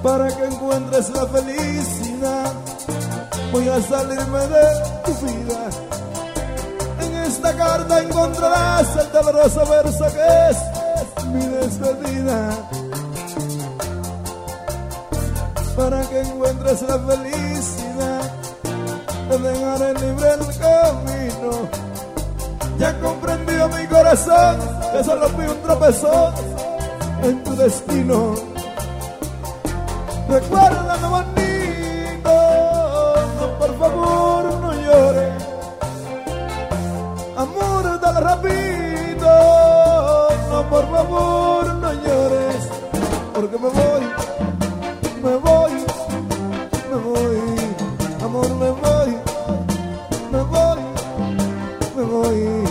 para que encuentres la felicidad. Voy a salirme de tu vida. En esta carta encontrarás el doloroso verso que es mi despedida. Para que encuentres la felicidad, te dejaré libre el camino. Ya comprendió mi corazón que solo fui un tropezón en tu destino. Recuerda lo bonito, no, por favor no llores. Amor, dale rápido, no, por favor no llores. Porque me voy, me voy, me voy. Amor, me voy, me voy, me voy.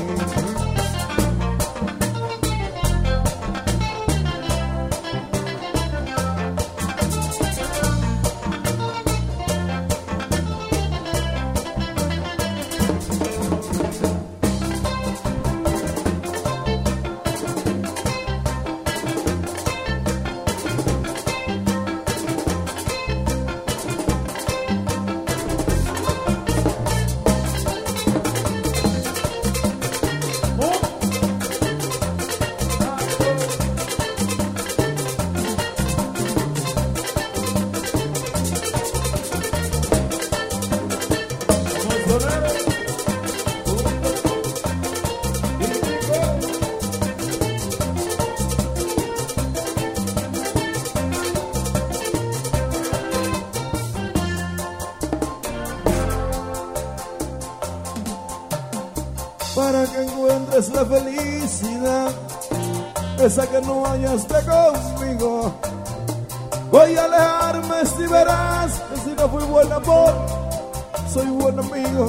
Para que encuentres la felicidad, esa que no hallaste conmigo. Voy a alejarme si verás que si no fui buen amor, soy buen amigo.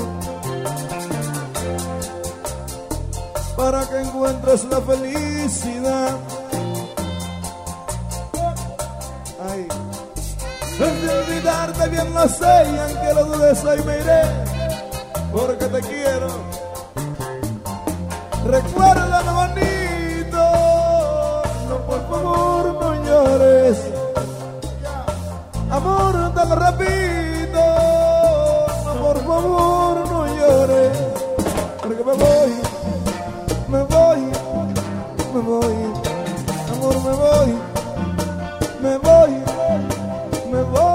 Para que encuentres la felicidad. Ay. De olvidarte bien lo sé, y aunque lo dudes hoy me iré, porque te quiero. Recuerda lo bonito, no, por favor no llores. Amor, te lo repito, no, por favor no llores. Porque me voy, me voy, me voy. Amor, me voy, me voy, me voy.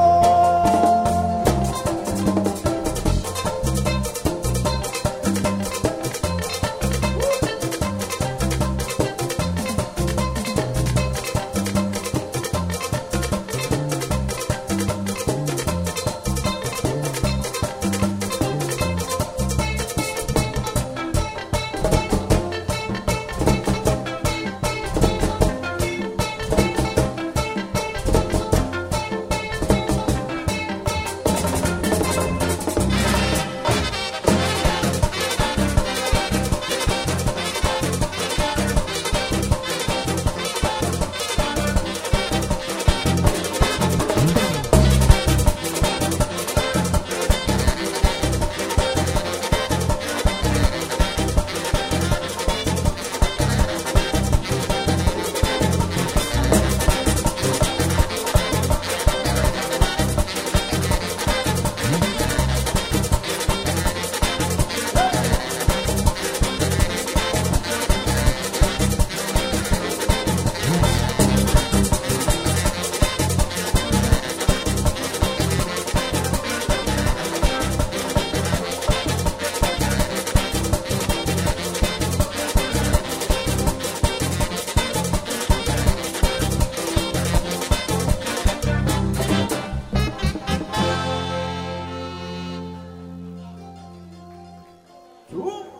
Ooh.